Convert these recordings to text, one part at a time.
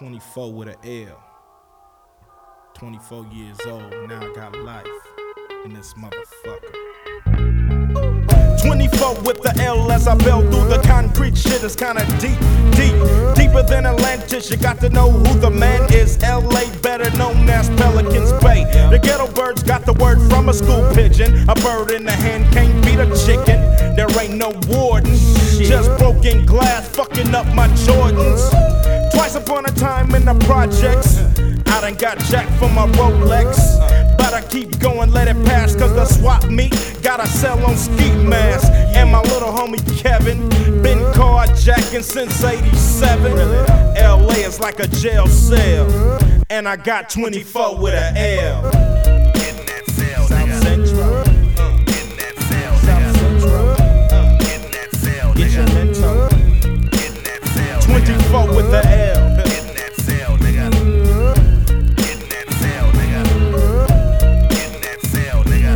24 with an L. 24 years old, now I got life in this motherfucker. 24 with the L as I bell through the concrete. Shit is kinda deeper than Atlantis. You got to know who the man is. LA, better known as Pelicans Bay. The ghetto birds got the word from a school pigeon. A bird in the hand can't beat a chicken. There ain't no warden, just broken glass fucking up my Jordans. Twice upon a time in the projects, I done got jacked for my Rolex. But I keep going, let it pass, cause the swap meet got a sell on ski mask. And my little homie Kevin been carjacking since 87. LA is like a jail cell, and I got 24 with an L. Getting that cell, South Central, Getting that cell, South Central, Getting that cell, get your mental. Getting that cell, 24 with the L. Getting that cell, nigga. Getting that cell, nigga. Getting that cell, nigga.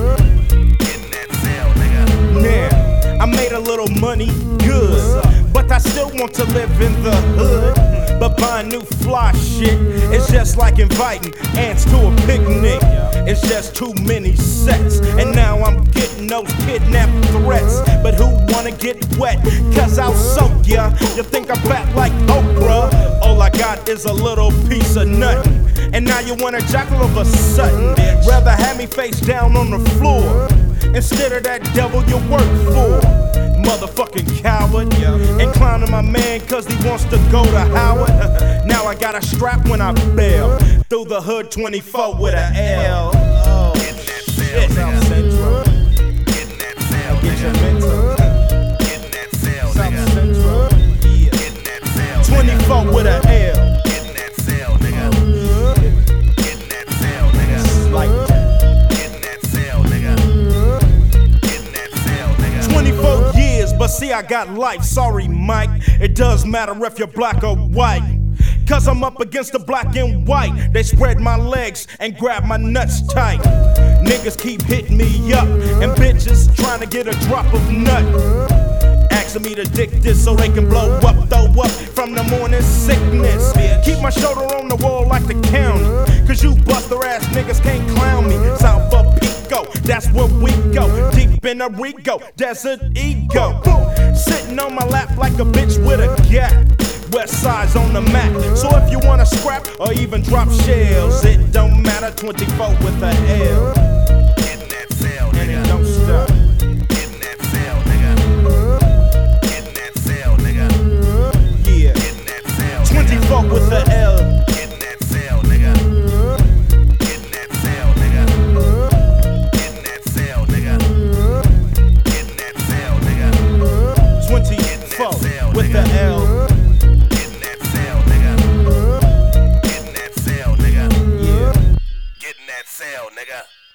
Getting that cell, nigga. Now, I made a little money, good, but I still want to live in the hood. But buying new fly shit is just like inviting ants to a picnic. It's just too many sets, and now I'm getting those kidnap threats. But who wanna get wet? Cause I'll soak ya. You think I'm fat like Oprah? All I got is a little piece of nothing, and now you wanna jack all of a sudden. Rather have me face down on the floor instead of that devil you work for. Motherfucking coward, and clowning my man cause he wants to go to Howard. Now I got a strap when I bail through the hood. 24 with a L. Oh, Getting that cell, South nigga. Central, Getting that cell, get your nigga. mental. Getting that cell, South nigga. Central, Getting that cell, 24 with a L. Getting that cell, nigga. Getting that cell, nigga. Like that. Getting that cell, nigga. Getting that cell, nigga. 24 years, but see I got life. Sorry, Mike, it does matter if you're black or white. Cause I'm up against the black and white. They spread my legs and grab my nuts tight. Niggas keep hitting me up, and bitches trying to get a drop of nut. Asking me to dick this so they can blow up, throw up from the morning sickness. Keep my shoulder on the wall like the county, cause you buster ass niggas can't clown me. South of Pico, that's where we go. Deep in the Rico, desert ego. Sitting on my lap like a bitch with a gap. West side's on the map, so if you wanna scrap or even drop shells, it don't matter. 24 with a L, Getting that cell, and it nigga. don't stop. Getting that cell, nigga. Getting that cell, nigga. Yeah, Getting that cell, 24 with a L. Getting that cell, nigga. Getting that cell, nigga. Getting that cell, nigga. Getting that cell, nigga. 24 with the L. Getting that cell, nigga. Getting that cell, nigga. Yeah. Getting that cell, nigga.